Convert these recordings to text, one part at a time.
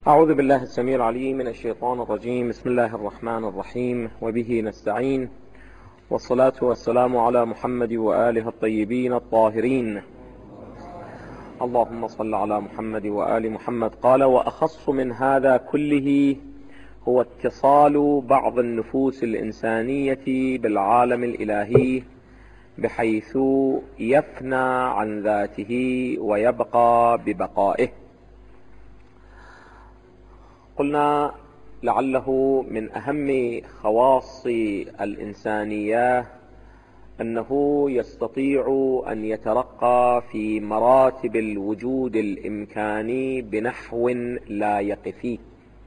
أعوذ بالله السميع العليم من الشيطان الرجيم. بسم الله الرحمن الرحيم، وبه نستعين، والصلاة والسلام على محمد وآله الطيبين الطاهرين. اللهم صل على محمد وآل محمد. قال: وأخص من هذا كله هو اتصال بعض النفوس الإنسانية بالعالم الإلهي، بحيث يفنى عن ذاته ويبقى ببقائه. قلنا لعله من أهم خواص الإنسانية أنه يستطيع أن يترقى في مراتب الوجود الإمكاني بنحو لا يقفي،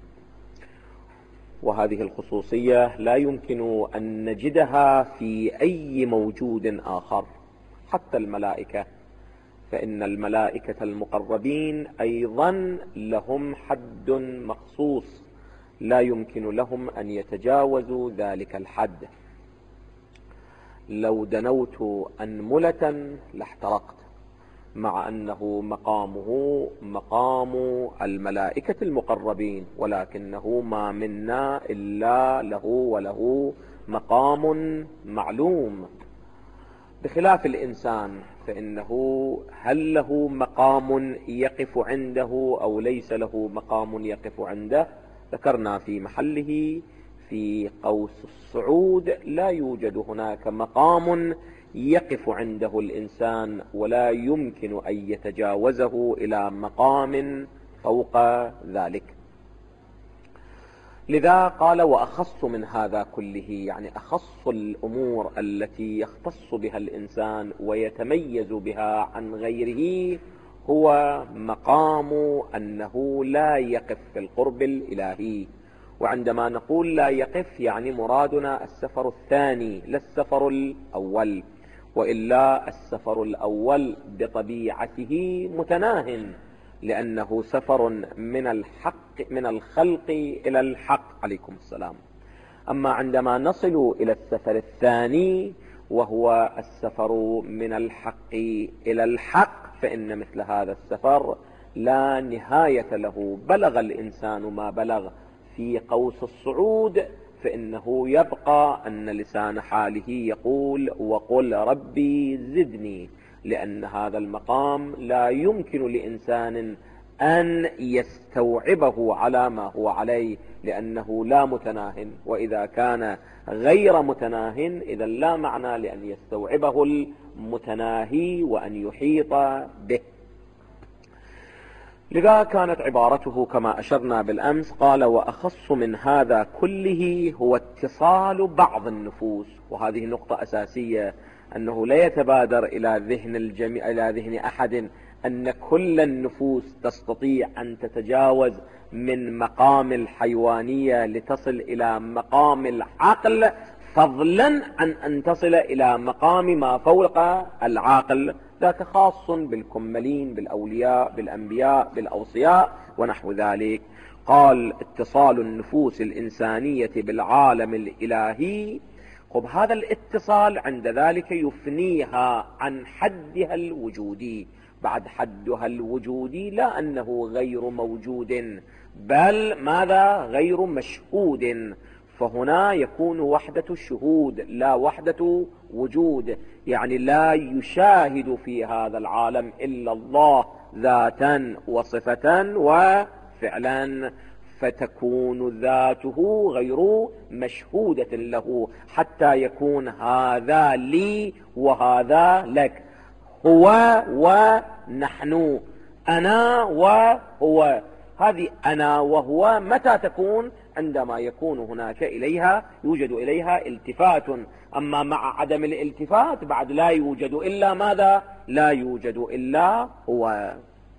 وهذه الخصوصية لا يمكن أن نجدها في أي موجود آخر، حتى الملائكة، فإن الملائكة المقربين أيضا لهم حد مخصوص لا يمكن لهم أن يتجاوزوا ذلك الحد. لو دنوت أنملة لاحترقت، مع أنه مقامه مقام الملائكة المقربين، ولكنه ما منا إلا له وله مقام معلوم، بخلاف الإنسان فإنه هل له مقام يقف عنده أو ليس له مقام يقف عنده؟ ذكرنا في محله في قوس الصعود لا يوجد هناك مقام يقف عنده الإنسان، ولا يمكن أن يتجاوزه إلى مقام فوق ذلك. لذا قال: وأخص من هذا كله، يعني أخص الأمور التي يختص بها الإنسان ويتميز بها عن غيره هو مقام أنه لا يقف في القرب الإلهي. وعندما نقول لا يقف يعني مرادنا السفر الثاني لا السفر الأول، وإلا السفر الأول بطبيعته متناه، لأنه سفر من الخلق إلى الحق. عليكم السلام. أما عندما نصل إلى السفر الثاني وهو السفر من الحق إلى الحق، فإن مثل هذا السفر لا نهاية له. بلغ الإنسان ما بلغ في قوس الصعود، فإنه يبقى أن لسان حاله يقول: وقل ربي زدني، لأن هذا المقام لا يمكن لإنسان أن يستوعبه على ما هو عليه، لأنه لا متناه، وإذا كان غير متناه إذا لا معنى لأن يستوعبه المتناهي وأن يحيط به. لذا كانت عبارته كما أشرنا بالأمس، قال: وأخص من هذا كله هو اتصال بعض النفوس. وهذه نقطة أساسية، أنه لا يتبادر إلى ذهن الجميع، إلى ذهن أحد، أن كل النفوس تستطيع أن تتجاوز من مقام الحيوانية لتصل إلى مقام العقل، فضلا عن أن تصل إلى مقام ما فوق العقل. ذاك خاص بالكملين، بالأولياء، بالأنبياء، بالأوصياء ونحو ذلك. قال: اتصال النفوس الإنسانية بالعالم الإلهي. خب هذا الاتصال عند ذلك يفنيها عن حدها الوجودي. بعد حدها الوجودي لا أنه غير موجود، بل ماذا؟ غير مشهود. فهنا يكون وحدة الشهود لا وحدة وجود، يعني لا يشاهد في هذا العالم إلا الله ذاتا وصفة وفعلا، فتكون ذاته غير مشهودة له، حتى يكون هذا لي وهذا لك، هو ونحن، أنا وهو. هذه أنا وهو متى تكون؟ عندما يكون هناك يوجد إليها التفات. أما مع عدم الالتفات بعد لا يوجد إلا ماذا؟ لا يوجد إلا هو،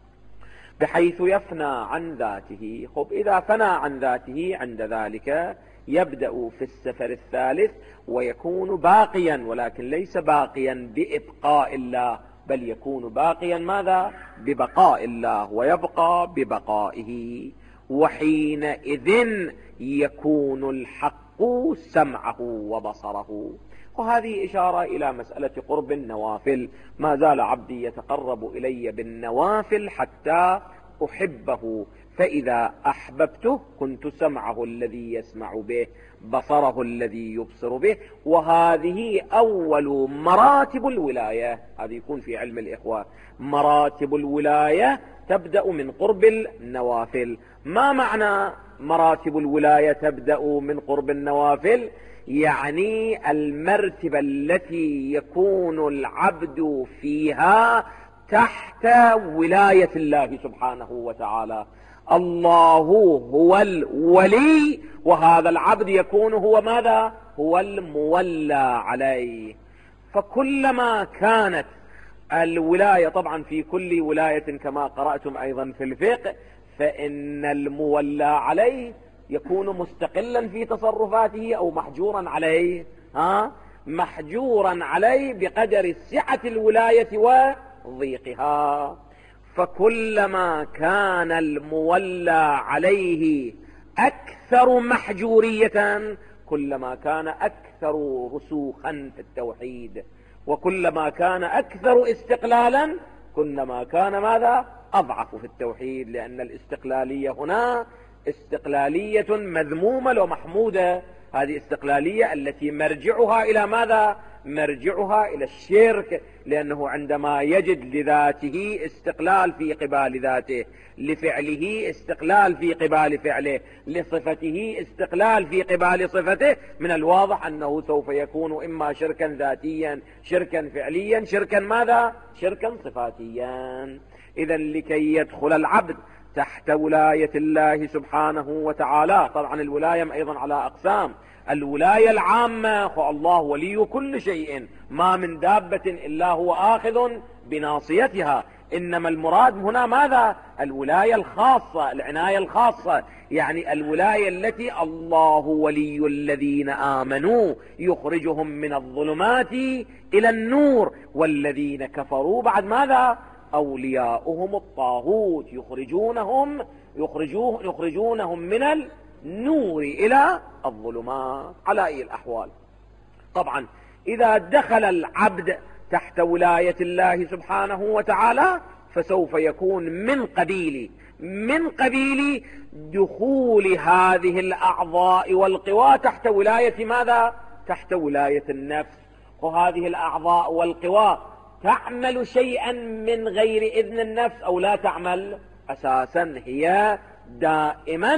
بحيث يفنى عن ذاته. خب إذا فنى عن ذاته عند ذلك يبدأ في السفر الثالث ويكون باقيا، ولكن ليس باقيا بإبقاء الله، بل يكون باقيا ماذا؟ ببقاء الله، ويبقى ببقائه. وحينئذ يكون الحق سمعه وبصره. وهذه إشارة إلى مسألة قرب النوافل. ما زال عبدي يتقرب إلي بالنوافل حتى أحبه، فإذا أحببته كنت سمعه الذي يسمع به، بصره الذي يبصر به. وهذه أول مراتب الولاية. هذه يكون في علم الإخوة. مراتب الولاية تبدأ من قرب النوافل. ما معنى مراتب الولاية تبدأ من قرب النوافل؟ يعني المرتبة التي يكون العبد فيها تحت ولاية الله سبحانه وتعالى. الله هو الولي، وهذا العبد يكون هو ماذا؟ هو المولى عليه. فكلما كانت الولاية، طبعا في كل ولاية كما قرأتم أيضا في الفقه، فإن المولى عليه يكون مستقلا في تصرفاته أو محجورا عليه، محجورا عليه بقدر سعة الولاية وضيقها. فكلما كان المولى عليه أكثر محجورية كلما كان أكثر رسوخا في التوحيد، وكلما كان أكثر استقلالا كلما كان ماذا؟ أضعف في التوحيد. لأن الاستقلالية هنا استقلالية مذمومة ومحمودة. هذه استقلالية التي مرجعها إلى ماذا؟ مرجعها إلى الشرك. لأنه عندما يجد لذاته استقلال في قبال ذاته، لفعله استقلال في قبال فعله، لصفته استقلال في قبال صفته، من الواضح أنه سوف يكون إما شركا ذاتيا، شركا فعليا، شركا ماذا؟ شركا صفاتيا. إذا لكي يدخل العبد تحت ولاية الله سبحانه وتعالى، طبعا الولاية أيضا على أقسام. الولاية العامة، الله ولي كل شيء، ما من دابة إلا هو آخذ بناصيتها. إنما المراد هنا ماذا؟ الولاية الخاصة، العناية الخاصة، يعني الولاية التي الله ولي الذين آمنوا يخرجهم من الظلمات إلى النور، والذين كفروا بعد ماذا؟ أولياؤهم الطاغوت يخرجونهم من النور إلى الظلمات. على أي الأحوال، طبعا إذا دخل العبد تحت ولاية الله سبحانه وتعالى فسوف يكون من قبيل دخول هذه الأعضاء والقوى تحت ولاية ماذا؟ تحت ولاية النفس. وهذه الأعضاء والقوى تعمل شيئا من غير إذن النفس أو لا تعمل؟ أساسا هي دائما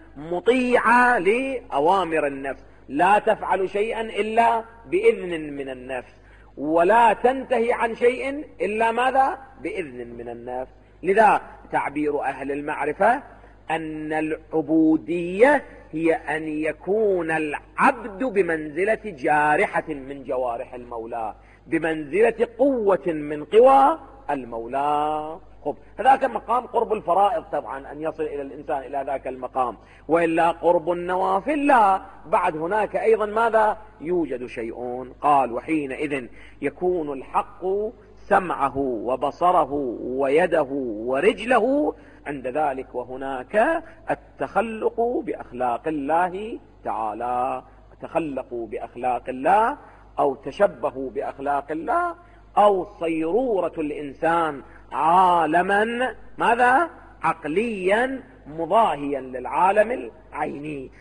مطيعة لأوامر النفس، لا تفعل شيئا إلا بإذن من النفس، ولا تنتهي عن شيء إلا ماذا؟ بإذن من النفس. لذا تعبير أهل المعرفة أن العبودية هي أن يكون العبد بمنزلة جارحة من جوارح المولى، بمنزلة قوة من قوى المولى. هذاك مقام قرب الفرائض، طبعا أن يصل إلى الإنسان إلى ذاك المقام، وإلا قرب النوافل لا. بعد هناك أيضا ماذا؟ يوجد شيء. قال وحينئذ يكون الحق سمعه وبصره ويده ورجله. عند ذلك وهناك التخلق بأخلاق الله تعالى. تخلقوا بأخلاق الله أو تشبهوا بأخلاق الله، أو صيرورة الإنسان عالما ماذا؟ عقليا مضاهيا للعالم العيني.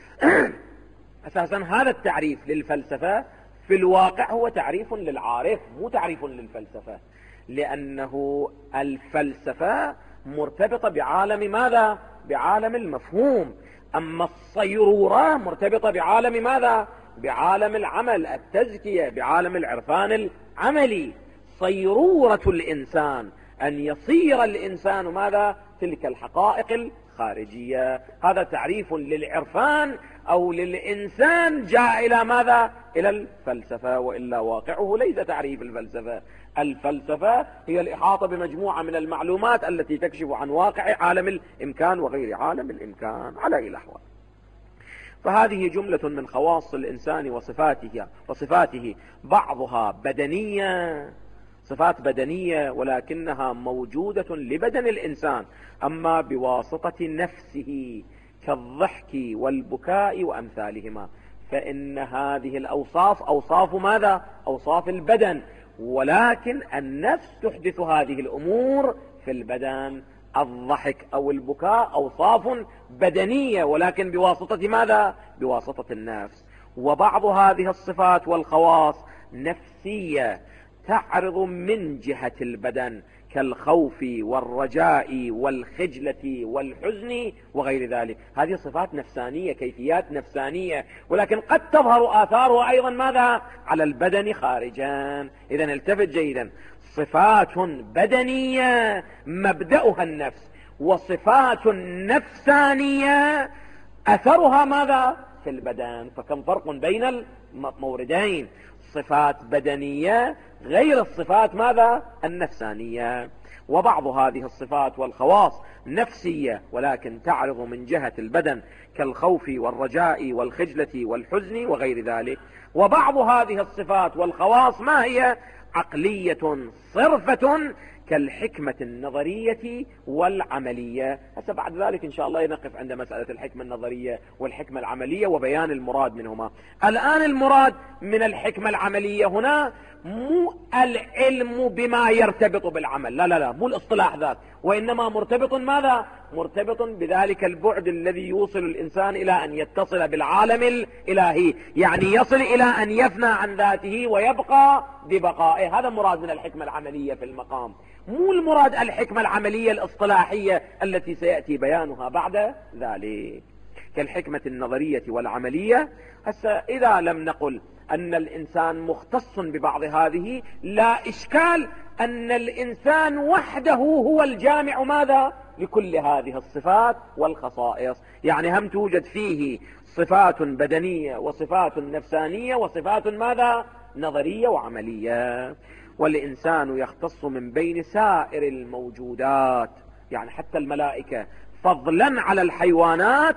أساسا هذا التعريف للفلسفة في الواقع هو تعريف للعارف، مو تعريف للفلسفة، لأنه الفلسفة مرتبطة بعالم ماذا؟ بعالم المفهوم. أما الصيرورة مرتبطة بعالم ماذا؟ بعالم العمل، التزكية، بعالم العرفان العملي. صيرورة الإنسان أن يصير الإنسان ماذا؟ تلك الحقائق الخارجية. هذا تعريف للعرفان أو للإنسان جاء إلى ماذا؟ إلى الفلسفة، وإلا واقعه ليس تعريف الفلسفة. الفلسفة هي الإحاطة بمجموعة من المعلومات التي تكشف عن واقع عالم الإمكان وغير عالم الإمكان على أي الأحوال. فهذه جملة من خواص الإنسان وصفاته بعضها بدنية، صفات بدنية، ولكنها موجودة لبدن الإنسان، أما بواسطة نفسه كالضحك والبكاء وأمثالهما، فإن هذه الأوصاف أوصاف ماذا؟ أوصاف البدن، ولكن النفس تحدث هذه الأمور في البدن. الضحك أو البكاء أوصاف بدنية، ولكن بواسطة ماذا؟ بواسطة النفس. وبعض هذه الصفات والخواص نفسية تعرض من جهة البدن، كالخوف والرجاء والخجلة والحزن وغير ذلك. هذه صفات نفسانية، كيفيات نفسانية، ولكن قد تظهر آثارها أيضا ماذا؟ على البدن خارجا. إذا التفت جيدا، صفات بدنية مبدأها النفس، وصفات نفسانية أثرها ماذا؟ في البدن. فكم فرق بين الموردين؟ صفات بدنية غير الصفات ماذا؟ النفسانية. وبعض هذه الصفات والخواص نفسية ولكن تعرض من جهة البدن، كالخوف والرجاء والخجلة والحزن وغير ذلك. وبعض هذه الصفات والخواص ما هي؟ عقلية صرفة، كالحكمة النظرية والعملية. هسه بعد ذلك إن شاء الله نقف عند مسألة الحكمة النظرية والحكمة العملية وبيان المراد منهما. الآن المراد من الحكمة العملية هنا مو العلم بما يرتبط بالعمل، لا لا لا، مو الاصطلاح ذاك، وإنما مرتبط ماذا؟ مرتبط بذلك البعد الذي يوصل الإنسان إلى أن يتصل بالعالم الإلهي، يعني يصل إلى أن يفنى عن ذاته ويبقى ببقائه. هذا مراد من الحكمة العملية في المقام، مو المراد الحكمة العملية الاصطلاحية التي سيأتي بيانها بعد ذلك، كالحكمة النظرية والعملية. هسه إذا لم نقل أن الإنسان مختص ببعض هذه، لا إشكال أن الإنسان وحده هو الجامع ماذا؟ لكل هذه الصفات والخصائص. يعني هم توجد فيه صفات بدنية وصفات نفسانية وصفات ماذا؟ نظرية وعملية. والإنسان يختص من بين سائر الموجودات، يعني حتى الملائكة، فضلا على الحيوانات،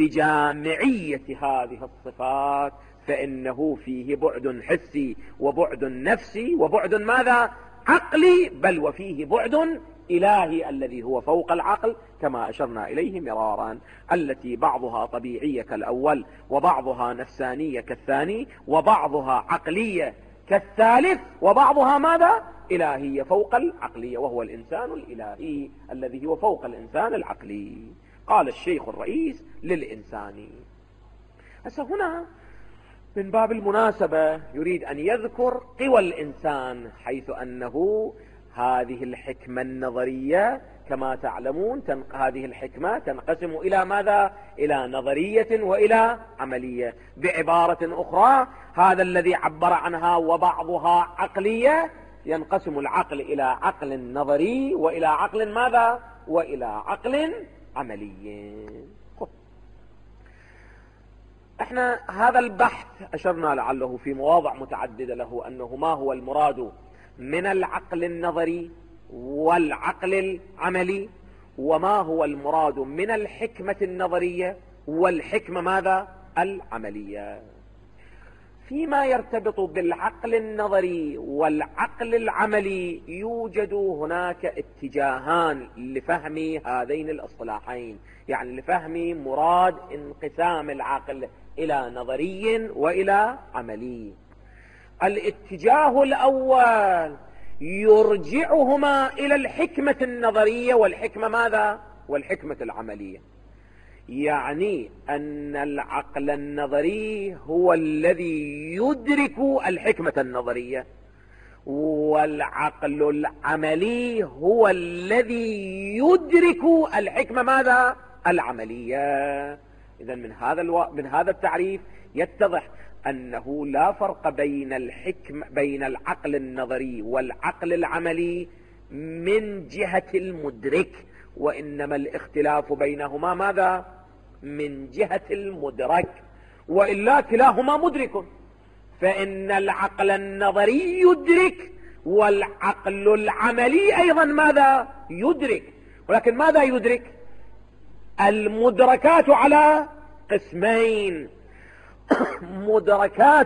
بجامعية هذه الصفات، فإنه فيه بعد حسي وبعد نفسي وبعد ماذا؟ عقلي، بل وفيه بعد إلهي الذي هو فوق العقل، كما أشرنا إليه مرارا، التي بعضها طبيعية كالأول، وبعضها نفسانية كالثاني، وبعضها عقلية كالثالث، وبعضها ماذا؟ إلهية فوق العقلية، وهو الإنسان الإلهي الذي هو فوق الإنسان العقلي. قال الشيخ الرئيس للإنسان. هسه هنا من باب المناسبة يريد أن يذكر قوى الإنسان، حيث أنه هذه الحكمة النظرية كما تعلمون هذه الحكمة تنقسم إلى ماذا؟ إلى نظرية وإلى عملية. بعبارة أخرى، هذا الذي عبر عنها وبعضها عقلية، ينقسم العقل إلى عقل نظري وإلى عقل ماذا؟ وإلى عقل عملي. احنا هذا البحث أشرنا لعله في مواضع متعددة له أنه ما هو المراد من العقل النظري والعقل العملي، وما هو المراد من الحكمة النظرية والحكمة ماذا؟ العملية. فيما يرتبط بالعقل النظري والعقل العملي يوجد هناك اتجاهان لفهم هذين الاصطلاحين، يعني لفهم مراد انقسام العقل إلى نظري وإلى عملي. الاتجاه الأول يرجعهما إلى الحكمة النظرية والحكمة ماذا؟ والحكمة العملية. يعني أن العقل النظري هو الذي يدرك الحكمة النظرية، والعقل العملي هو الذي يدرك الحكمة ماذا؟ العملية. إذن من هذا التعريف يتضح أنه لا فرق بين العقل النظري والعقل العملي من جهة المدرك، وإنما الاختلاف بينهما ماذا؟ من جهة المدرك، وإلا كلاهما مدرك. فإن العقل النظري يدرك والعقل العملي أيضا ماذا؟ يدرك. ولكن ماذا يدرك؟ المدركات على قسمين: مدركات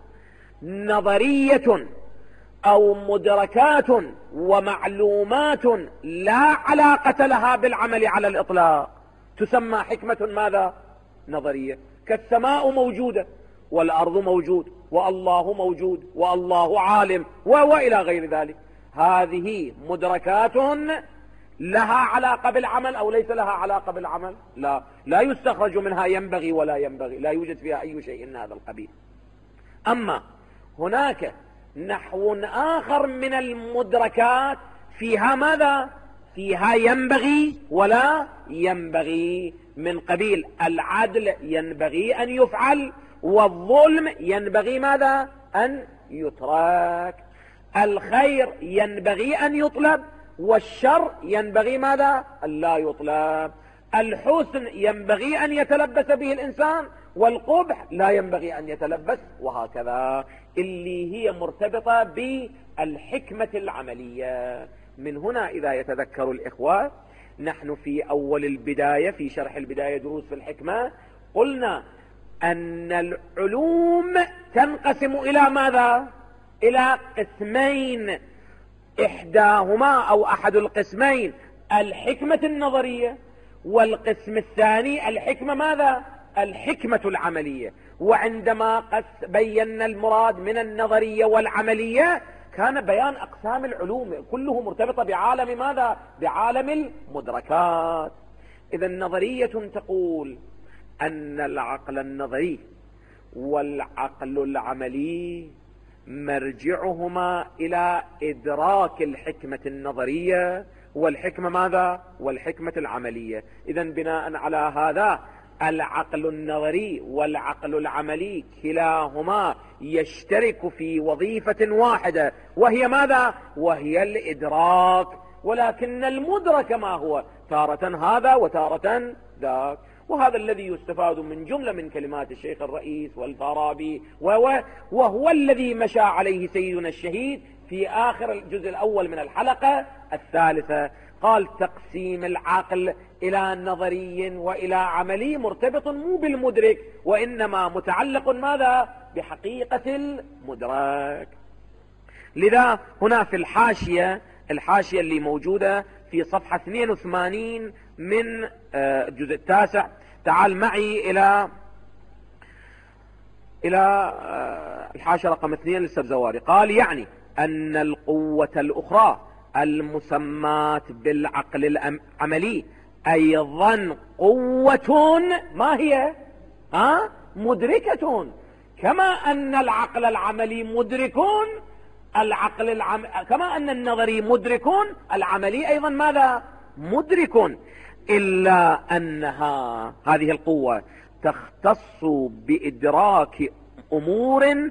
نظرية أو مدركات ومعلومات لا علاقة لها بالعمل على الإطلاق، تسمى حكمة ماذا؟ نظرية. كالسماء موجودة والأرض موجود والله موجود والله عالم وإلى غير ذلك. هذه مدركات لها علاقة بالعمل أو ليس لها علاقة بالعمل؟ لا يستخرج منها ينبغي ولا ينبغي، لا يوجد فيها أي شيء من هذا القبيل. أما هناك نحو آخر من المدركات فيها ماذا؟ فيها ينبغي ولا ينبغي، من قبيل العدل ينبغي أن يفعل، والظلم ينبغي ماذا؟ أن يترك. الخير ينبغي أن يطلب، والشر ينبغي ماذا؟ أن لا يطلب. الحسن ينبغي أن يتلبس به الإنسان، والقبح لا ينبغي أن يتلبس، وهكذا، اللي هي مرتبطة بالحكمة العملية. من هنا إذا يتذكر الإخوة، نحن في أول البداية في شرح البداية دروس في الحكمة قلنا أن العلوم تنقسم إلى ماذا؟ إلى قسمين، إحداهما أو أحد القسمين الحكمة النظرية، والقسم الثاني الحكمة ماذا؟ الحكمة العملية. وعندما بينا المراد من النظرية والعملية كان بيان أقسام العلوم كله مرتبطة بعالم ماذا؟ بعالم المدركات. إذا نظرية تقول أن العقل النظري والعقل العملي مرجعهما إلى إدراك الحكمة النظرية والحكمة ماذا؟ والحكمة العملية. إذا بناء على هذا العقل النظري والعقل العملي كلاهما يشترك في وظيفة واحدة، وهي ماذا؟ وهي الإدراك. ولكن المدرك ما هو؟ تارة هذا وتارة ذاك. وهذا الذي يستفاد من جملة من كلمات الشيخ الرئيس والفارابي، وهو الذي مشى عليه سيدنا الشهيد في آخر الجزء الأول من الحلقة الثالثة. قال تقسيم العقل إلى نظري وإلى عملي مرتبط مو بالمدرك، وإنما متعلق ماذا؟ بحقيقة المدرك. لذا هنا في الحاشية اللي موجودة في صفحة 82 من الجزء التاسع، تعال معي إلى الحاشية رقم 2 للسبزواري. قال يعني أن القوة الأخرى المسمات بالعقل العملي أيضا قوة ما هي؟ مدركة، كما أن العقل العملي مدرك، كما أن النظري مدرك، العملي أيضا ماذا؟ مدرك، إلا أنها هذه القوة تختص بإدراك أمور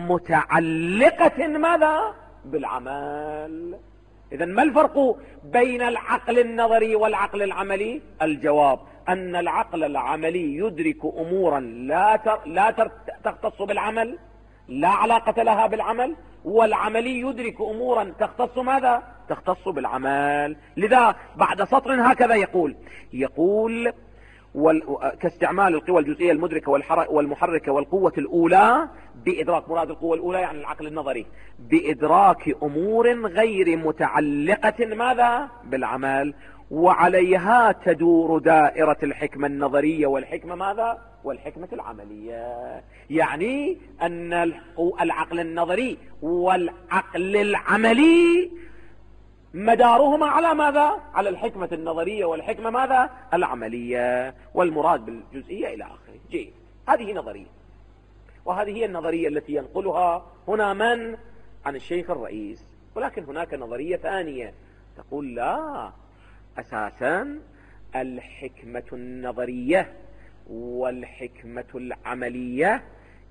متعلقة ماذا؟ بالعمل. إذن ما الفرق بين العقل النظري والعقل العملي؟ الجواب أن العقل العملي يدرك أمورا لا تختص بالعمل، لا علاقة لها بالعمل، والعملي يدرك أمورا تختص ماذا؟ تختص بالعمل. لذا بعد سطر هكذا يقول كاستعمال القوى الجزئية المدركة والمحركة والقوة الأولى بإدراك، مراد القوة الأولى يعني العقل النظري، بإدراك أمور غير متعلقة ماذا؟ بالعمل، وعليها تدور دائرة الحكمة النظرية والحكمة ماذا؟ والحكمة العملية. يعني أن العقل النظري والعقل العملي مدارهما على ماذا؟ على الحكمة النظرية والحكمة ماذا؟ العملية، والمراد بالجزئية إلى آخره. جيد، هذه نظرية، وهذه هي النظرية التي ينقلها هنا من؟ عن الشيخ الرئيس. ولكن هناك نظرية ثانية تقول لا، أساسا الحكمة النظرية والحكمة العملية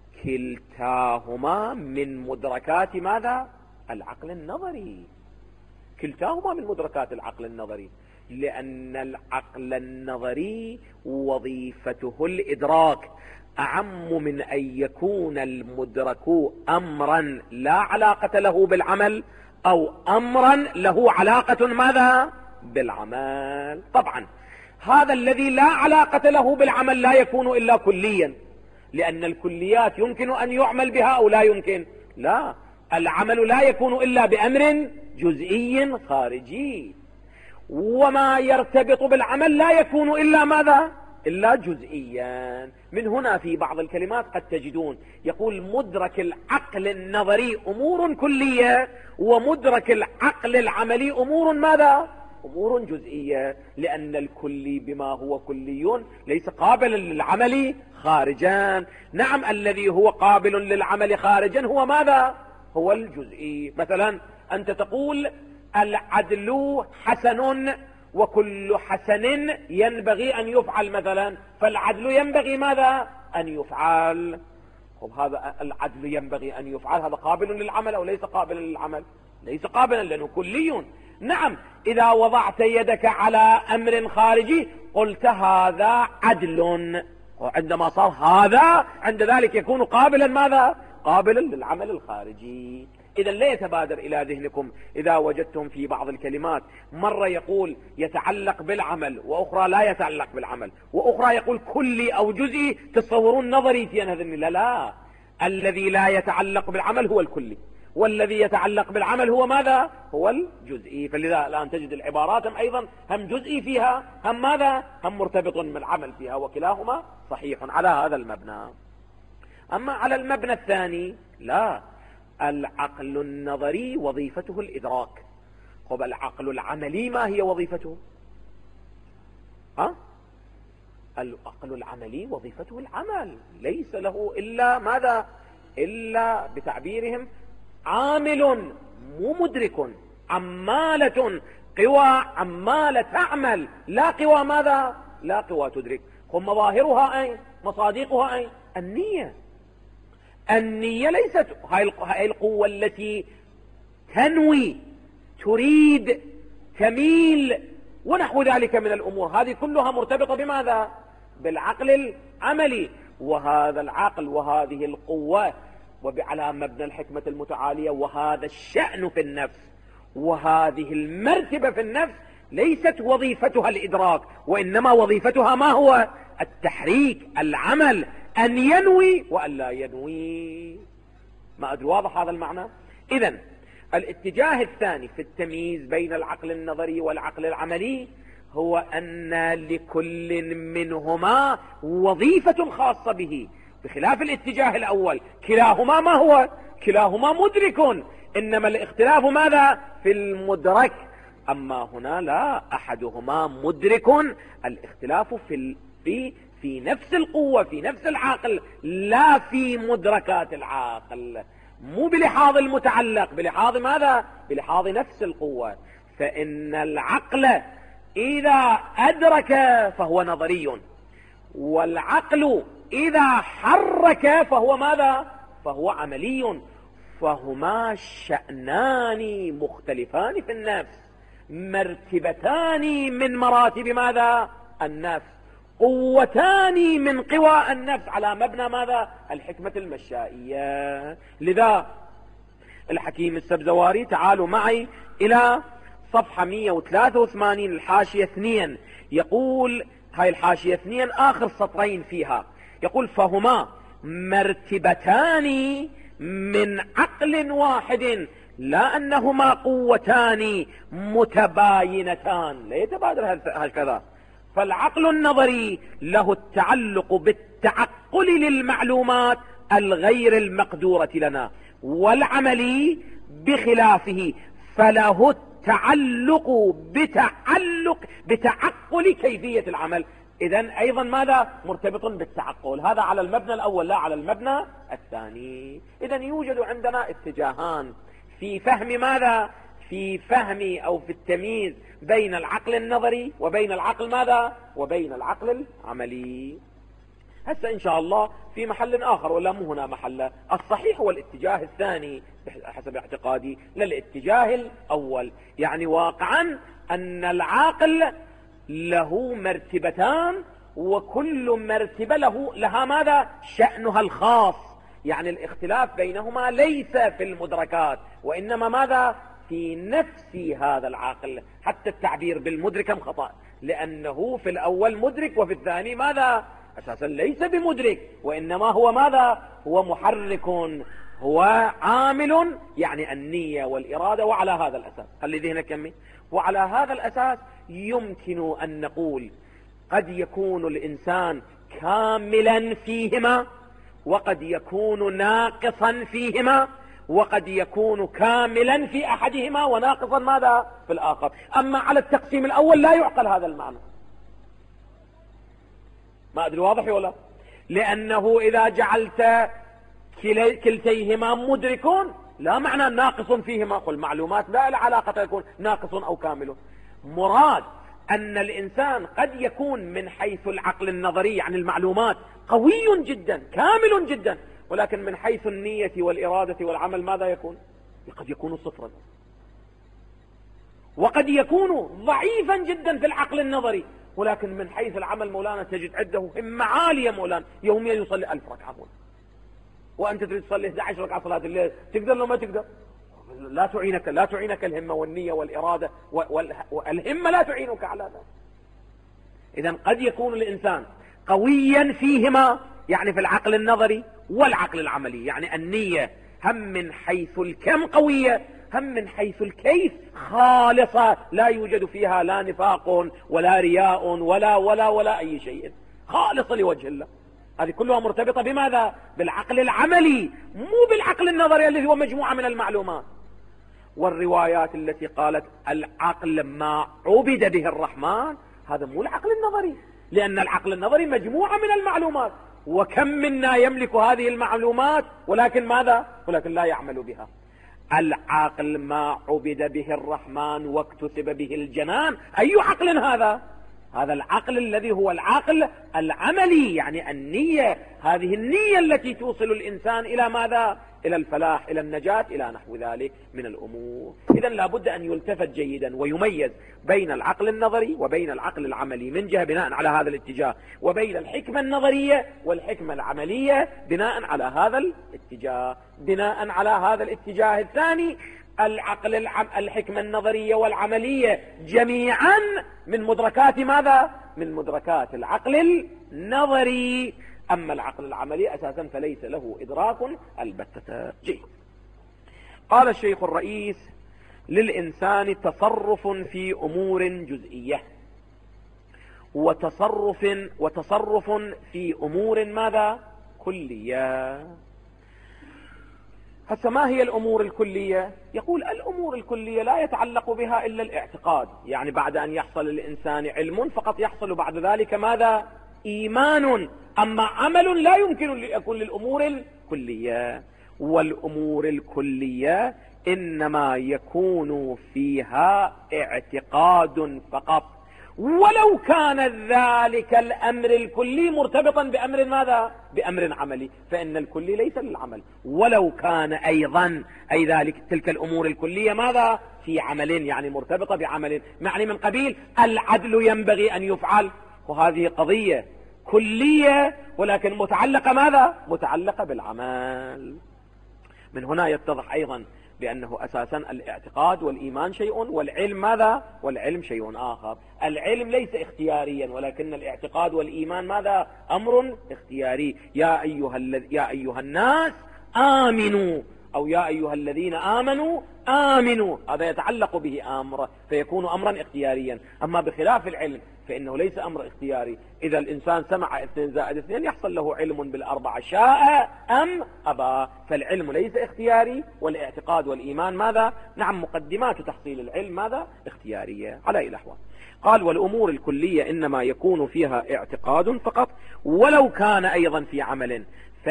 كلتاهما من مدركات ماذا؟ العقل النظري، كلتاهما من مدركات العقل النظري، لأن العقل النظري وظيفته الإدراك أعم من أن يكون المدرك أمرا لا علاقة له بالعمل أو أمرا له علاقة ماذا؟ بالعمل. طبعا هذا الذي لا علاقة له بالعمل لا يكون إلا كليا، لأن الكليات يمكن أن يعمل بها أو لا يمكن. لا، العمل لا يكون إلا بأمر جزئي خارجي، وما يرتبط بالعمل لا يكون إلا ماذا؟ إلا جزئيا. من هنا في بعض الكلمات قد تجدون يقول مدرك العقل النظري أمور كلية، ومدرك العقل العملي أمور ماذا؟ أمور جزئية، لأن الكلي بما هو كلي ليس قابلا للعمل خارجا. نعم، الذي هو قابل للعمل خارجا هو ماذا؟ هو الجزئي. مثلا أنت تقول العدل حسن، وكل حسن ينبغي أن يفعل مثلا، فالعدل ينبغي ماذا؟ أن يفعل. هذا العدل ينبغي أن يفعل، هذا قابل للعمل أو ليس قابلا للعمل؟ ليس قابلا لأنه كلي. نعم، إذا وضعت يدك على أمر خارجي قلت هذا عدل، وعندما صار هذا عند ذلك يكون قابلا ماذا؟ قابلا للعمل الخارجي. إذا لا يتبادر إلى ذهنكم إذا وجدتم في بعض الكلمات مرة يقول يتعلق بالعمل وأخرى لا يتعلق بالعمل وأخرى يقول كلي أو جزئي، تصورون نظريتي أنا هذا؟ لا، الذي لا يتعلق بالعمل هو الكلي، والذي يتعلق بالعمل هو ماذا؟ هو الجزئي. فلذا الآن تجد العبارات أيضا هم جزئي فيها، هم ماذا؟ هم مرتبط بالعمل فيها، وكلاهما صحيح على هذا المبنى. أما على المبنى الثاني لا، العقل النظري وظيفته الإدراك. طب العقل العملي ما هي وظيفته؟ العقل العملي وظيفته العمل، ليس له إلا ماذا؟ إلا بتعبيرهم عامل مو مدرك، عمالة، قوى عمالة تعمل، لا قوى ماذا؟ لا قوى تدرك. هم مظاهرها أين؟ مصادقها أين؟ النية. النية ليست هاي القوة التي تنوي، تريد، تميل ونحو ذلك من الأمور، هذه كلها مرتبطة بماذا؟ بالعقل العملي. وهذا العقل وهذه القوة وعلى مبنى الحكمة المتعالية وهذا الشأن في النفس وهذه المرتبة في النفس ليست وظيفتها الإدراك، وإنما وظيفتها ما هو؟ التحريك، العمل، أن ينوي وأن لا ينوي. ما أدري واضح هذا المعنى؟ إذن الاتجاه الثاني في التمييز بين العقل النظري والعقل العملي هو أن لكل منهما وظيفة خاصة به، بخلاف الاتجاه الأول كلاهما ما هو؟ كلاهما مدرك، إنما الاختلاف ماذا؟ في المدرك. أما هنا لا، أحدهما مدرك، الاختلاف في نفس القوة، في نفس العقل، لا في مدركات العقل، مو بلحاظ المتعلق، بلحاظ ماذا؟ بلحاظ نفس القوة. فإن العقل إذا أدرك فهو نظري، والعقل إذا حرك فهو ماذا؟ فهو عملي. فهما شأنان مختلفان في النفس، مرتبتان من مراتب ماذا؟ النفس، قوتان من قوى النفس على مبنى ماذا؟ الحكمة المشائية. لذا الحكيم السبزواري، تعالوا معي إلى صفحة 183 الحاشية 2، يقول هاي الحاشية 2 آخر سطرين فيها، يقول فهما مرتبتان من عقل واحد، لا أنهما قوتان متباينتان، لا يتبادر هكذا. فالعقل النظري له التعلق بالتعقل للمعلومات الغير المقدورة لنا، والعملي بخلافه فله التعلق بتعقل كيفية العمل. إذن أيضا ماذا؟ مرتبط بالتعقل. هذا على المبنى الأول لا على المبنى الثاني. إذن يوجد عندنا اتجاهان في فهم ماذا؟ في فهم أو في التمييز بين العقل النظري وبين العقل ماذا؟ وبين العقل العملي. هسه إن شاء الله في محل آخر، ولا مو هنا محله، الصحيح هو الاتجاه الثاني حسب اعتقادي للاتجاه الأول. يعني واقعا أن العقل له مرتبتان، وكل مرتبة لها ماذا؟ شأنها الخاص. يعني الاختلاف بينهما ليس في المدركات، وإنما ماذا؟ في نفس هذا العقل. حتى التعبير بالمدرك خطأ، لأنه في الأول مدرك وفي الثاني ماذا؟ أساسا ليس بمدرك، وإنما هو ماذا؟ هو محرك، هو عامل، يعني النية والإرادة. وعلى هذا الأساس خلي ذهنك كمي، وعلى هذا الأساس يمكن أن نقول قد يكون الإنسان كاملا فيهما، وقد يكون ناقصا فيهما، وقد يكون كاملا في أحدهما وناقصا ماذا في الآخر. أما على التقسيم الأول لا يعقل هذا المعنى. ما أدري واضح ولا؟ لأنه إذا جعلت كلتيهما مدركون لا معنى ناقص فيهما. قل معلومات لا علاقة يكون ناقص أو كامل. مراد أن الإنسان قد يكون من حيث العقل النظري عن المعلومات قوي جدا كامل جدا، ولكن من حيث النية والإرادة والعمل ماذا يكون؟ قد يكون صفرا. وقد يكون ضعيفا جدا في العقل النظري، ولكن من حيث العمل مولانا تجد عنده همة عالية مولانا، يوميا يصلي 1000 ركعة مولانا، وأنت تريد تصلي 11 ركعة صلاة الليل، تقدر لو ما تقدر؟ لا تعينك الهمة والنية والإرادة والهمة لا تعينك على ذلك. إذن قد يكون الإنسان قويا فيهما، يعني في العقل النظري والعقل العملي، يعني النية هم من حيث الكم قوية، هم من حيث الكيف خالصة لا يوجد فيها لا نفاق ولا رياء ولا أي شيء، خالصة لوجه الله. هذه كلها مرتبطة بماذا؟ بالعقل العملي، مو بالعقل النظري الذي هو مجموعة من المعلومات. والروايات التي قالت العقل ما عبد به الرحمن، هذا مو العقل النظري، لأن العقل النظري مجموعة من المعلومات، وكم منا يملك هذه المعلومات ولكن ماذا؟ ولكن لا يعمل بها. العقل ما عبد به الرحمن واكتسب به الجنان، أي عقل هذا؟ هذا العقل الذي هو العقل العملي، يعني النية، هذه النية التي توصل الإنسان إلى ماذا؟ إلى الفلاح، إلى النجاة، إلى نحو ذلك من الأمور. إذن لابد أن يلتفت جيدا ويميز بين العقل النظري وبين العقل العملي من جهة بناء على هذا الاتجاه، وبين الحكمة النظرية والحكمة العملية بناء على هذا الاتجاه. بناء على هذا الاتجاه الثاني، الحكمة النظرية والعملية جميعا من مدركات ماذا؟ من مدركات العقل النظري. أما العقل العملي أساسا فليس له إدراك البتة. جيد. قال الشيخ الرئيس: للإنسان تصرف في أمور جزئية وتصرف في أمور ماذا؟ كلية. هسه ما هي الأمور الكلية؟ يقول الأمور الكلية لا يتعلق بها إلا الاعتقاد، يعني بعد أن يحصل للإنسان علم فقط يحصل بعد ذلك ماذا؟ إيمان. أما عمل لا يمكن أن يكون للأمور الكلية. والأمور الكلية إنما يكون فيها اعتقاد فقط، ولو كان ذلك الأمر الكلي مرتبطا بأمر ماذا؟ بأمر عملي، فإن الكلي ليس للعمل، ولو كان أيضا أي ذلك تلك الأمور الكلية ماذا؟ في عمل، يعني مرتبطة بعمل، معني من قبيل العدل ينبغي أن يفعل، وهذه قضية كلية ولكن متعلقة ماذا؟ متعلقة بالعمل. من هنا يتضح أيضا بأنه أساسا الاعتقاد والإيمان شيء، والعلم ماذا؟ والعلم شيء آخر. العلم ليس اختياريا، ولكن الاعتقاد والإيمان ماذا؟ أمر اختياري. يا أيها الناس آمنوا، أو يا أيها الذين آمنوا آمنوا، هذا يتعلق به أمر، فيكون أمرا اختياريا. أما بخلاف العلم فإنه ليس أمر اختياري. إذا الإنسان سمع 2 زائد 2 يحصل له علم بالأربعة شاء أم أبى. فالعلم ليس اختياري، والاعتقاد والإيمان ماذا؟ نعم، مقدمات تحصيل العلم ماذا؟ اختيارية على أي الأحوال. قال: والأمور الكلية إنما يكون فيها اعتقاد فقط، ولو كان أيضا في عمل.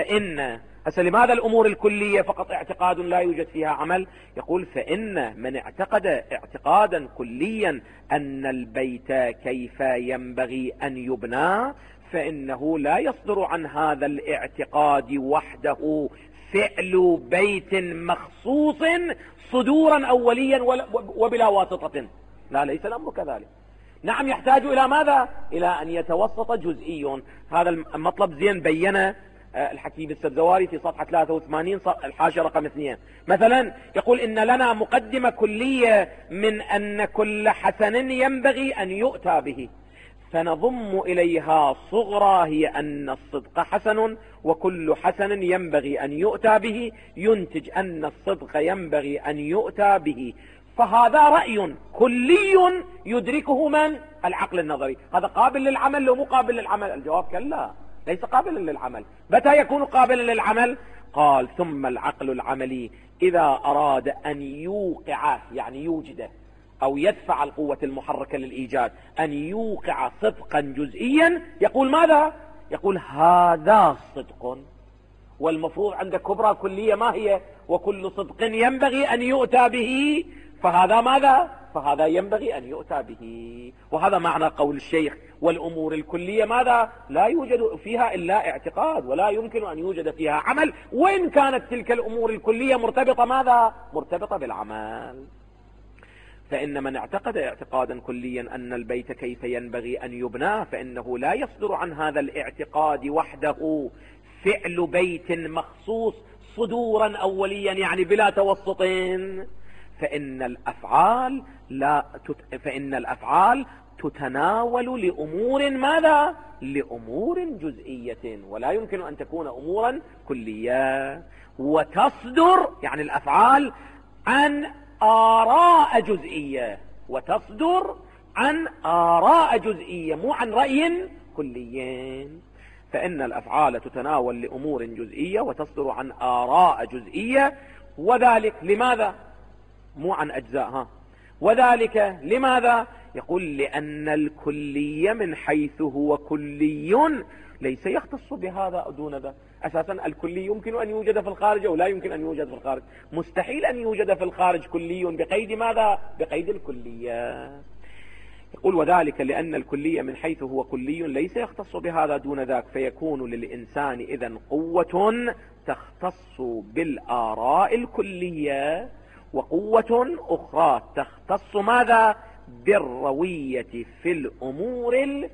فإن لماذا الأمور الكلية فقط اعتقاد لا يوجد فيها عمل؟ يقول: فإن من اعتقد اعتقادا كليا أن البيت كيف ينبغي أن يبنى، فإنه لا يصدر عن هذا الاعتقاد وحده فعل بيت مخصوص صدورا أوليا وبلا واسطة. لا، ليس الأمر كذلك. نعم، يحتاج إلى ماذا؟ إلى أن يتوسط جزئي. هذا المطلب زين بينه الحكيم السبزواري في صفحة 83 الحاشية رقم 2. مثلا يقول: إن لنا مقدمة كلية من أن كل حسن ينبغي أن يؤتى به، فنضم إليها صغرى هي أن الصدق حسن، وكل حسن ينبغي أن يؤتى به ينتج أن الصدق ينبغي أن يؤتى به. فهذا رأي كلي يدركه من؟ العقل النظري. هذا قابل للعمل لو مو قابل للعمل؟ الجواب كلا، ليس قابلا للعمل. متى يكون قابلا للعمل؟ قال ثم العقل العملي إذا أراد أن يوقع يعني يوجد أو يدفع القوة المحركة للإيجاد أن يوقع صدقا جزئيا يقول ماذا؟ يقول هذا صدق، والمفروض عند كبرى كلية ما هي؟ وكل صدق ينبغي أن يؤتى به، فهذا ماذا؟ فهذا ينبغي أن يؤتى به. وهذا معنى قول الشيخ والأمور الكلية ماذا؟ لا يوجد فيها إلا اعتقاد، ولا يمكن أن يوجد فيها عمل، وإن كانت تلك الأمور الكلية مرتبطة ماذا؟ مرتبطة بالعمل. فإن من اعتقد اعتقادا كليا أن البيت كيف ينبغي أن يبنى، فإنه لا يصدر عن هذا الاعتقاد وحده فعل بيت مخصوص صدورا أوليا يعني بلا توسط، فإن الأفعال تتناول لأمور ماذا؟ لأمور جزئية، ولا يمكن أن تكون أمورا كلية. وتصدر يعني الأفعال عن آراء جزئية، وتصدر عن آراء جزئية مو عن رأي كلي. فإن الأفعال تتناول لأمور جزئية وتصدر عن آراء جزئية، وذلك لماذا؟ مو عن أجزاء وذلك لماذا؟ يقول لأن الكلي من حيث هو كلي ليس يختص بهذا دون ذا. أساسا الكلي يمكن أن يوجد في الخارج أو لا يمكن أن يوجد في الخارج، مستحيل أن يوجد في الخارج كلي بقيد ماذا؟ بقيد الكلية. يقول وذلك لأن الكلية من حيث هو كلي ليس يختص بهذا دون ذاك، فيكون للإنسان إذن قوة تختص بالآراء الكلية، وقوة أخرى تختص ماذا؟ بالروية في الأمور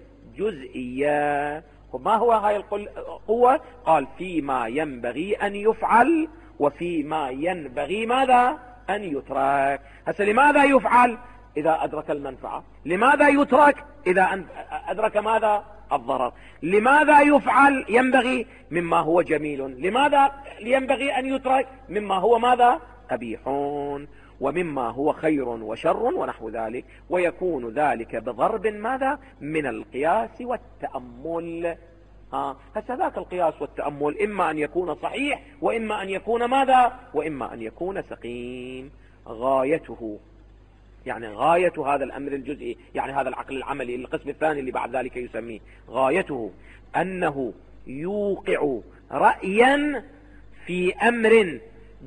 الجزئية. وما هو هاي القوة؟ قال فيما ينبغي أن يفعل وفيما ينبغي ماذا؟ أن يترك. هسه لماذا يفعل؟ إذا أدرك المنفعة. لماذا يترك؟ إذا أدرك ماذا؟ الضرر. لماذا يفعل ينبغي؟ مما هو جميل. لماذا ينبغي أن يترك؟ مما هو ماذا؟ قبيح، ومما هو خير وشر ونحو ذلك. ويكون ذلك بضرب ماذا؟ من القياس والتأمل. هسه ذاك القياس والتأمل إما أن يكون صحيح وإما أن يكون ماذا؟ وإما أن يكون سقيم. غايته يعني غاية هذا الأمر الجزئي، يعني هذا العقل العملي القسم الثاني اللي بعد ذلك يسميه، غايته أنه يوقع رأيا في أمر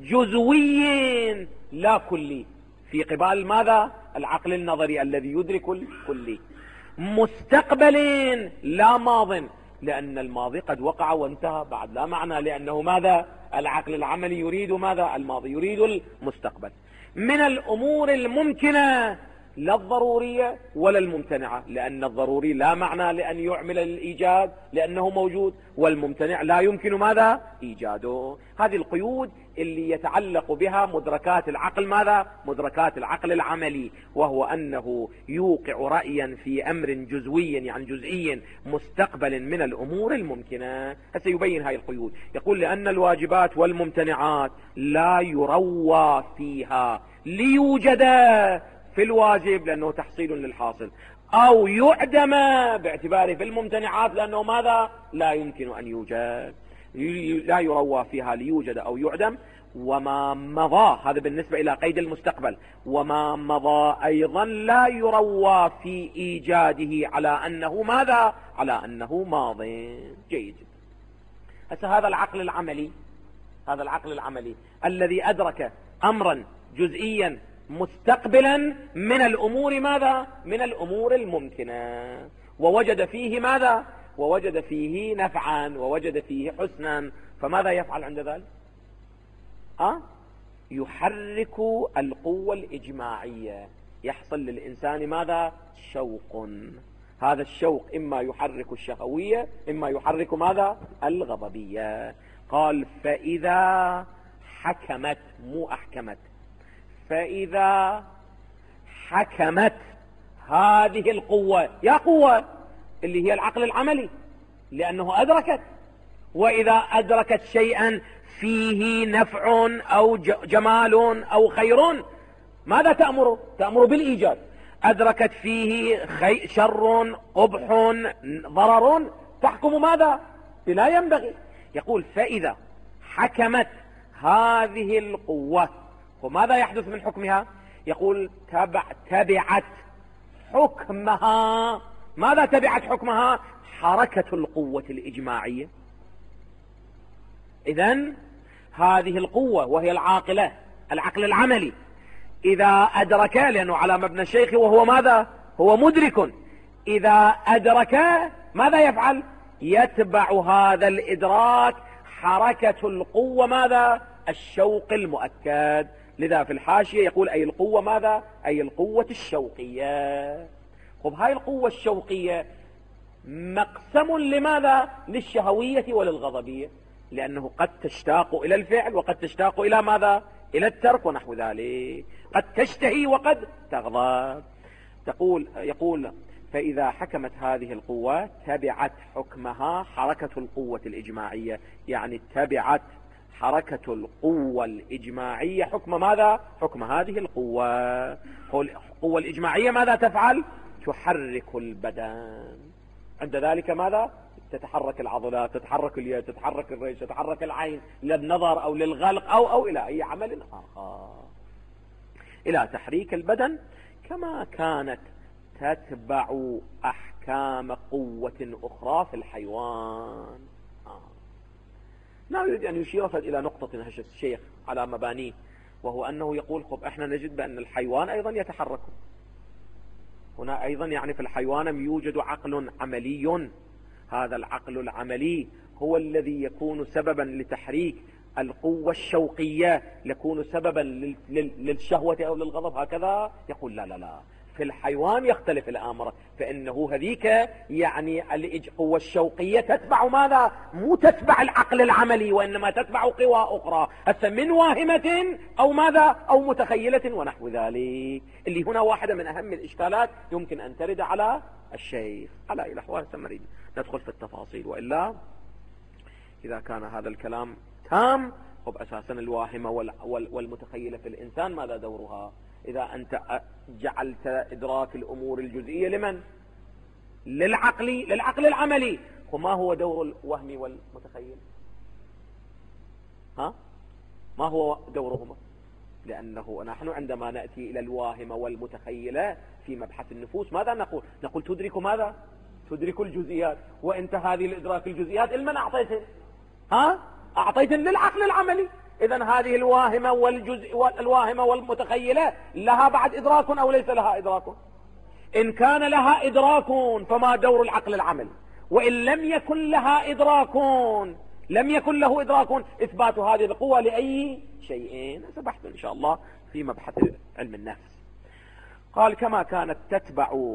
جزوي لا كلي، في قبال ماذا؟ العقل النظري الذي يدرك الكلي. مستقبل لا ماض، لأن الماضي قد وقع وانتهى بعد لا معنى، لأنه ماذا؟ العقل العملي يريد ماذا؟ الماضي، يريد المستقبل. من الأمور الممكنة لا الضرورية ولا الممتنعة، لأن الضروري لا معنى لأن يعمل الإيجاد لأنه موجود، والممتنع لا يمكن ماذا؟ إيجاده. هذه القيود اللي يتعلق بها مدركات العقل ماذا؟ مدركات العقل العملي، وهو أنه يوقع رأيا في أمر جزوي يعني جزئي مستقبل من الأمور الممكنة. سيبين هذه القيود. يقول لأن الواجبات والممتنعات لا يروى فيها ليوجد في الواجب لأنه تحصيل للحاصل، أو يعدم باعتباره في الممتنعات لأنه ماذا؟ لا يمكن أن يوجد. لا يروى فيها ليوجد أو يعدم. وما مضى، هذا بالنسبة إلى قيد المستقبل، وما مضى أيضا لا يروى في إيجاده على أنه ماذا؟ على أنه ماض. جيد. هسه هذا العقل العملي، هذا العقل العملي الذي أدرك أمرا جزئيا مستقبلا من الأمور ماذا؟ من الأمور الممكنة، ووجد فيه ماذا؟ ووجد فيه نفعا ووجد فيه حسنا، فماذا يفعل عند ذلك؟ يحرك القوة الإجماعية، يحصل للإنسان ماذا؟ شوق. هذا الشوق إما يحرك الشهوية إما يحرك ماذا؟ الغضبية. قال فإذا حكمت مو أحكمت، فإذا حكمت هذه القوة، يا قوة اللي هي العقل العملي لأنه أدركت، وإذا أدركت شيئا فيه نفع أو جمال أو خير ماذا تأمر؟ تأمر بالإيجاد. أدركت فيه شر قبح ضرر تحكم ماذا؟ بلا ينبغي. يقول فإذا حكمت هذه القوة، وماذا يحدث من حكمها؟ يقول تبعت حكمها. ماذا تبعت حكمها؟ حركة القوة الإجماعية. إذن هذه القوة وهي العاقلة، العقل العملي، إذا أدرك، لأنه على مبنى الشيخ وهو ماذا؟ هو مدرك. إذا أدرك ماذا يفعل؟ يتبع هذا الإدراك حركة القوة ماذا؟ الشوق المؤكد. لذا في الحاشية يقول أي القوة ماذا؟ أي القوة الشوقية. خب هاي القوة الشوقية مقسم لماذا؟ للشهوية وللغضبية، لأنه قد تشتاق إلى الفعل وقد تشتاق إلى ماذا؟ إلى الترك ونحو ذلك، قد تشتهي وقد تغضب. يقول فإذا حكمت هذه القوة تبعت حكمها حركة القوة الإجماعية، يعني تبعت حركة القوة الإجماعية حكم ماذا؟ حكم هذه القوة. القوة الإجماعية ماذا تفعل؟ تحرك البدن. عند ذلك ماذا؟ تتحرك العضلات، تتحرك اليد، تتحرك الرجل، تتحرك العين للنظر أو للغلق أو إلى أي عمل آخر، إلى تحريك البدن، كما كانت تتبع أحكام قوة أخرى في الحيوان. لا يريد أن يشير إلى نقطة هشة الشيخ على مبانيه، وهو أنه يقول خب إحنا نجد بأن الحيوان أيضا يتحرك. هنا أيضا يعني في الحيوان يوجد عقل عملي، هذا العقل العملي هو الذي يكون سببا لتحريك القوة الشوقية، يكون سببا للشهوة أو للغضب. هكذا يقول لا لا لا، في الحيوان يختلف الأمر، فإنه هذيك يعني القوة الشوقية تتبع ماذا؟ مو تتبع العقل العملي، وإنما تتبع قوى أخرى، من واهمة أو ماذا؟ أو متخيلة ونحو ذلك، اللي هنا واحدة من أهم الإشكالات يمكن أن ترد على الشيخ. على الأحوال نريد ندخل في التفاصيل، وإلا إذا كان هذا الكلام تام خب أساسا الواهمة والمتخيلة في الإنسان ماذا دورها؟ إذا أنت جعلت إدراك الأمور الجزئية لمن؟ للعقل العملي، وما هو دور الوهم والمتخيل؟ ما هو دورهما؟ لأنه نحن عندما نأتي إلى الواهمة والمتخيلة في مبحث النفوس ماذا نقول؟ نقول تدرك ماذا؟ تدرك الجزئيات، وانت هذه الإدراك الجزئيات لمن أعطيتها؟ أعطيتها للعقل العملي. إذن هذه الواهمة والمتخيلة لها بعد إدراك أو ليس لها إدراك؟ إن كان لها إدراك فما دور العقل العملي؟ وإن لم يكن لها إدراك، لم يكن له إدراك، إثبات هذه القوة لأي شيء سبحت إن شاء الله في مبحث علم النفس. قال كما كانت تتبع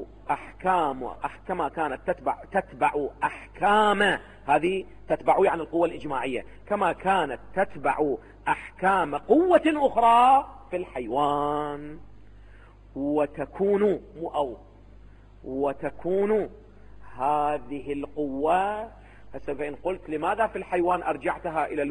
أحكام، هذه تتبع يعني القوة الإجماعية، كما كانت تتبع أحكام قوة أخرى في الحيوان، وتكون هذه القوة. فإن قلت لماذا في الحيوان أرجعتها إلى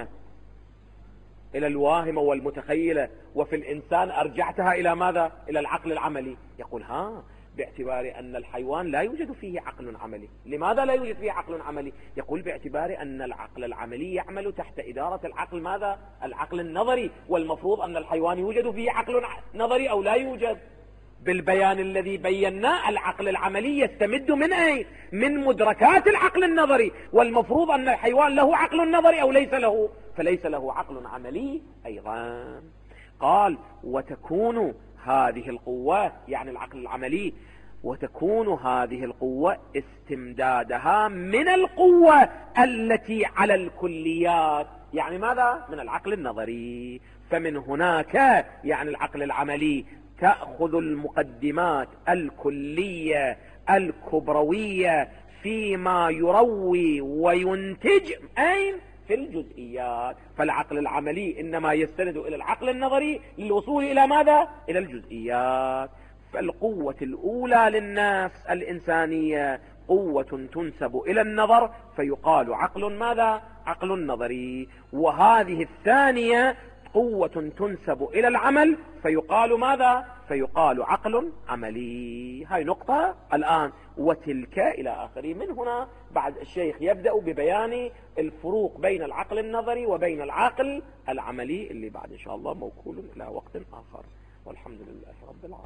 الواهمة والمتخيلة، وفي الإنسان أرجعتها إلى ماذا؟ إلى العقل العملي. يقول باعتبار أن الحيوان لا يوجد فيه عقل عملي. لماذا لا يوجد فيه عقل عملي؟ يقول باعتبار أن العقل العملي يعمل تحت إدارة العقل ماذا؟ العقل النظري، والمفروض أن الحيوان يوجد فيه عقل نظري أو لا يوجد. بالبيان الذي بيناه العقل العملي يستمد من أي؟ من مدركات العقل النظري، والمفروض أن الحيوان له عقل نظري أو ليس له؟ فليس له عقل عملي أيضا. قال وتكون هذه القوة يعني العقل العملي، وتكون هذه القوة استمدادها من القوة التي على الكليات، يعني ماذا؟ من العقل النظري. فمن هناك يعني العقل العملي تأخذ المقدمات الكلية الكبروية فيما يروي وينتج أين؟ في الجزئيات. فالعقل العملي إنما يستند إلى العقل النظري للوصول إلى ماذا؟ إلى الجزئيات. فالقوة الأولى للنفس الإنسانية قوة تنسب إلى النظر، فيقال عقل ماذا؟ عقل نظري. وهذه الثانية قوة تنسب إلى العمل فيقال ماذا؟ فيقال عقل عملي. هاي نقطة الآن. وتلك إلى آخره. من هنا بعد الشيخ يبدأ ببيان الفروق بين العقل النظري وبين العقل العملي، اللي بعد إن شاء الله موكول إلى وقت آخر. والحمد لله رب العالمين.